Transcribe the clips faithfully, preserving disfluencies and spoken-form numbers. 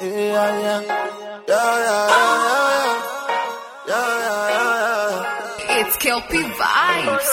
Yeah, yeah, yeah, yeah, yeah, yeah, yeah, yeah. It's Kelpie Vibes.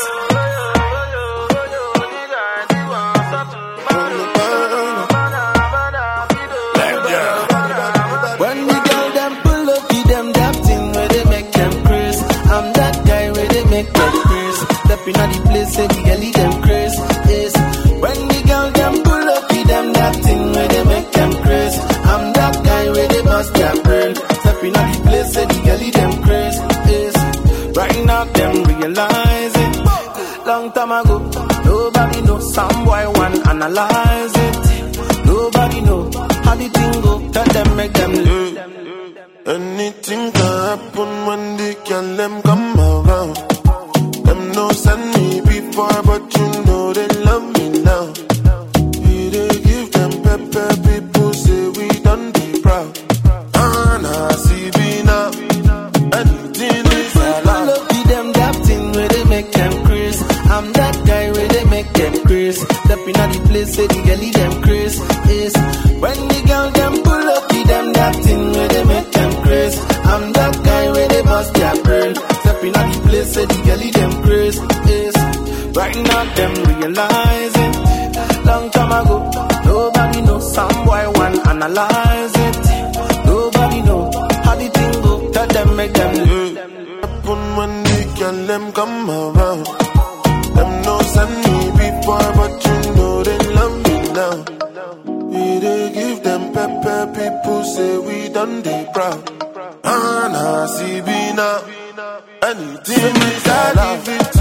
When the girl them pull up, give them that thing where they make them crazy. I'm that guy where they make them crazy. Stepping at the place, say the girl them crazy. Yes. When the girl them pull up, give them that thing where they make them crazy. I'm that guy where they bust their brain. Stepping at the place, say the girl them crazy. Yes. Right now them realize it. Long time ago, nobody know. Some boy want analyze it. Nobody know how the thing go. Tell them make them live. Anything can happen when they can them come around. Them no send me before, but you know they love me now. We they give them pepper, people say we done be proud. And I see me now. Anything is allowed. Look at them that thing where they make them crazy. I'm that guy where they make them crazy. Stepping at the place, say the girl them crazy. Yes. When the girl them pull up, give them that thing where they make them crazy. I'm that guy where they bust their brain. Stepping at the place, say the girl them crazy. Yes. Right now them realizing. Long time ago, nobody know. Some boy want analyze it. Nobody know how the thing go. Tell them make them live. Happen when they can them come around. Them no send me before, but you know they love me now. We they give them pepper, people say we done they proud. And I see me now. Anything is allowed.